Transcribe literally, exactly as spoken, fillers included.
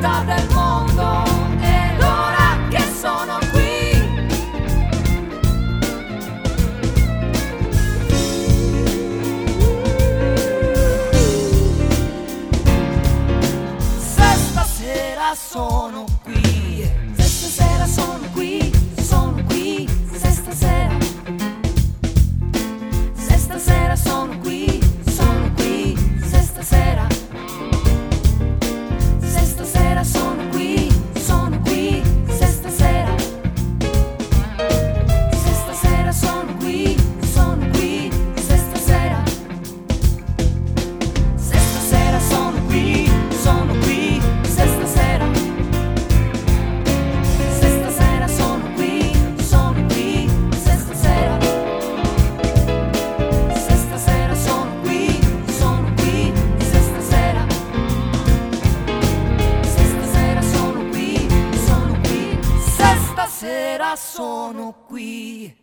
paura del mondo ed ora che sono qui se stasera sono qui se stasera sono qui sono qui se stasera se stasera sono qui sono qui se stasera se stasera sono qui sono qui se stasera se stasera sono qui sono qui se stasera se stasera sono qui sono qui se stasera se stasera sono qui sono qui se stasera se stasera sono qui sono qui se stasera se stasera sono qui sono qui se stasera sono qui